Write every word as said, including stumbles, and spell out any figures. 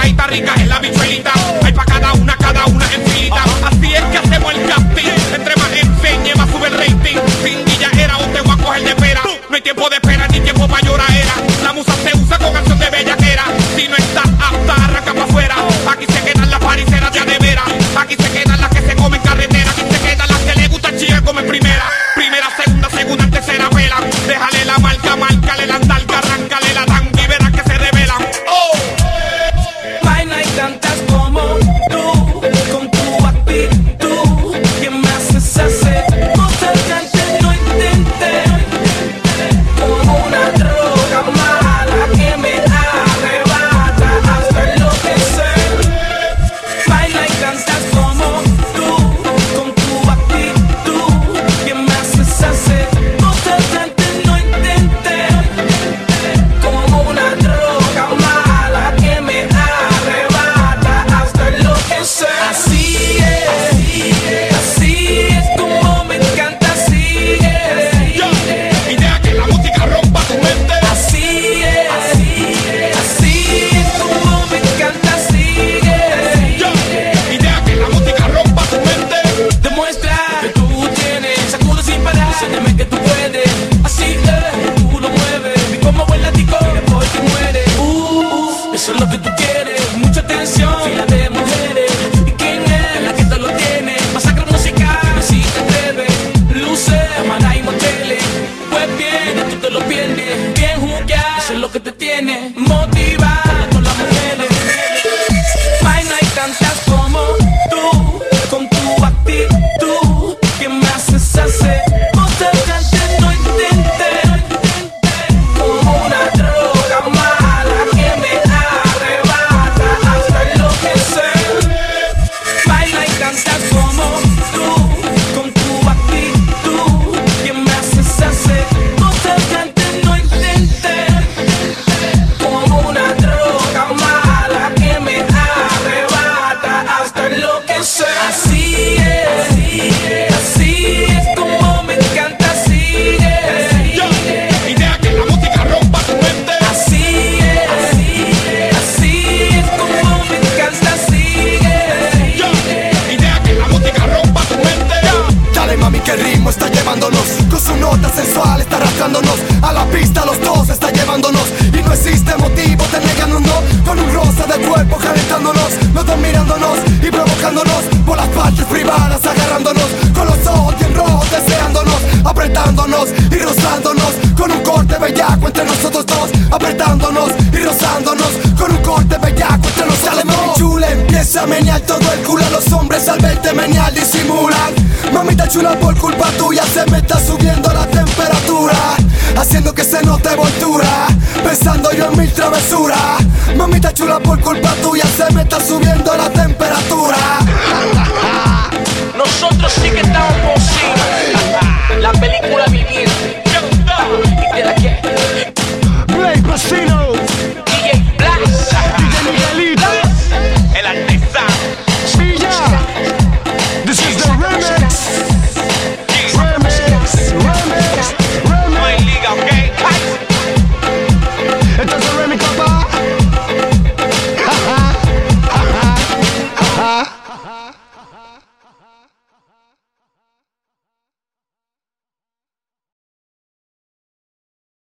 tostadita rica en la bichuelita. Hay pa' cada una, cada una en filita. Así es que hacemos el casting. Entre más enseñe, más sube el rating. Sin guillaera o te voy a coger de pera. No hay tiempo de espera ni tiempo pa' lloradera. La musa se usa con acción de bellaquera. Si no estás apta, arranca pa' afuera. Aquí se quedan las pariceras de adevera. Aquí se quedan las que se comen carretera. Aquí se quedan las que le gusta chillar comen primera. Primera, segunda, segunda, tercera vela. Déjale la marca, márcale la talca, arráncale la tanga y verás que se revelan. Oh. Vaina y cantas como tú, con tu actitud, que me haces hacer cosas que antes no intenté. Como una droga mala que me arrebata hasta enloquecer. Vaina y cantas como tú, con tu actitud, que me haces hacer cosas que antes no intenté. Como una droga mala que me arrebata hasta enloquecer. Así es, así es como me encanta, así es. Yo, idea que la música rompa tu mente. Así es, así es como me encanta, así es. Yo, idea que la música rompa tu mente. Demuestra que tú tienes, sacude sin parar, enséñame que tú puedes. Así es, tú lo mueves, y como buen latico, después te mueres. Uh, eso es lo que tú quieres, mucha atención, fila de mujeres. ¿Y quién es la que te lo tiene? Masacre musical, si te atreves. Luces, cámara y moteles. Pues bien, tú te lo pierdes. Bien juzgar, eso es lo que te tiene. Motivar con las mujeres. Vaina y cantas como tú, con tu actitud, que me haces hacer cosas que antes no intenté. Como una droga mala que me arrebata hasta enloquecer. Vaina y cantas como tú, con tu actitud, que me haces hacer cosas que antes no intenté. Como una droga mala que me arrebata hasta enloquecer. Así es, así es como me encanta, así es. Yo, idea que la música rompa tu mente. Así es, así es como me encanta, así es. Yo, idea que la música rompa tu mente. Dale mami que el ritmo está llevándonos, con su nota sensual está arrastrándonos. A la pista los dos está llevándonos, y no existe motivo de negarnos. Con un rosa de cuerpo calentándonos, los dos mirándonos y provocándonos. Por las partes privadas agarrándonos, con los ojos bien rojos deseándonos. Apretándonos y rozándonos, con un corte bellaco entre nosotros dos. Apretándonos y rozándonos, con un corte bellaco entre nosotros dos. Dale mami chula, empieza a menear todo el culo. Los hombres al verte menear disimulan. Mamita chula, por culpa tuya se me está subiendo la temperatura, haciendo que se note voltura, pensando yo en mil travesuras. Mamita chula, por culpa tuya se me está subiendo la temperatura.